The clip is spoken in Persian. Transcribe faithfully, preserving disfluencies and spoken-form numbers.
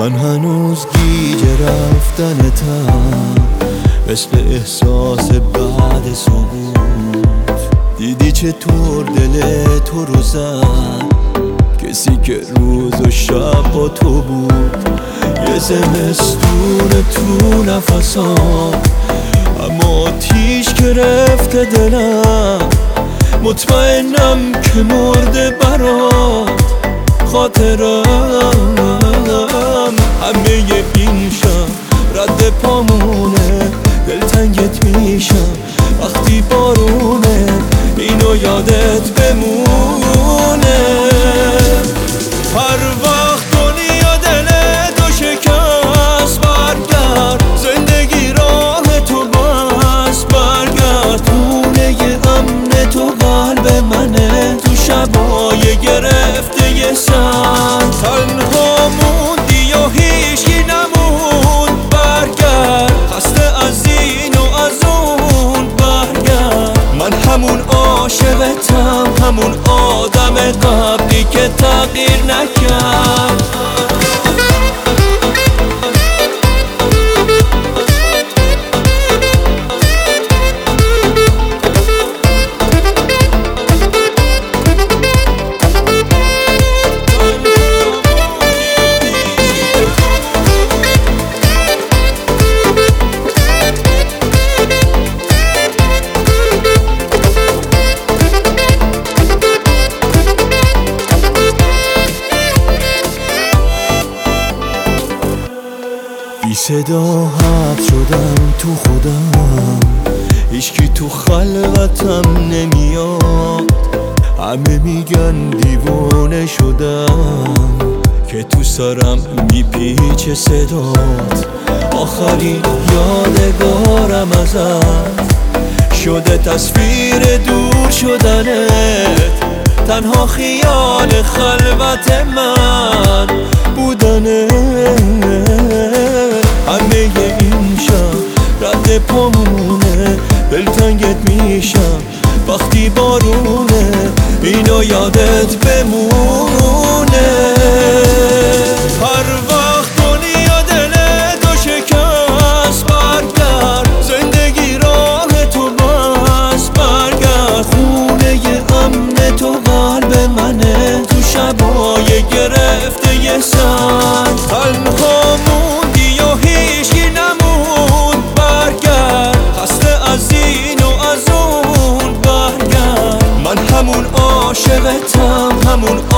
من هنوز گیج رفتنتم، عشق احساس بعد سقوط. دیدی چطور دل تو رو زد کسی که روز و شب با تو بود. یه زمستون تو نفسام، اما آتیش گرفته دلم. مطمئنم که مرده برات خاطرم. همه این شب رد پامونه، دلتنگت میشم وقتی بارونه. اینو یادت بمونه. هر وقت دنیا دلتو شکست، برگرد زندگی راه تو بس. برگرد خونه امن تو قلب منه، تو شبای گرفته یه سن. تنها موندی و هیچی نموند. برگرد خسته از این و از اون. برگرد من همون عاشقتم، همون آدم قبلی که تغییر نکرد. بی صدا حبس شدم تو خودم، هیچکی تو خلوتم نمیاد. همه میگن دیوانه شدم که تو سرم میپیچه صدات. آخرین یادگارم ازت شده تصویر دور شدنت. تنها خیال خلوت من بودنه. همه این شب رد پامونه، دلتنگت میشم وقتی بارونه. اینو یادت بمونه. هر وقت دنیا دلتو شکست، برگرد زندگی راه تو بس. برگرد خونه امن تو قلب منه، تو شبای گرفته یه سن. تنها موندی و هیچی نموند. برگرد خسته از این و از اون. برگرد من همون عاشقتم، همون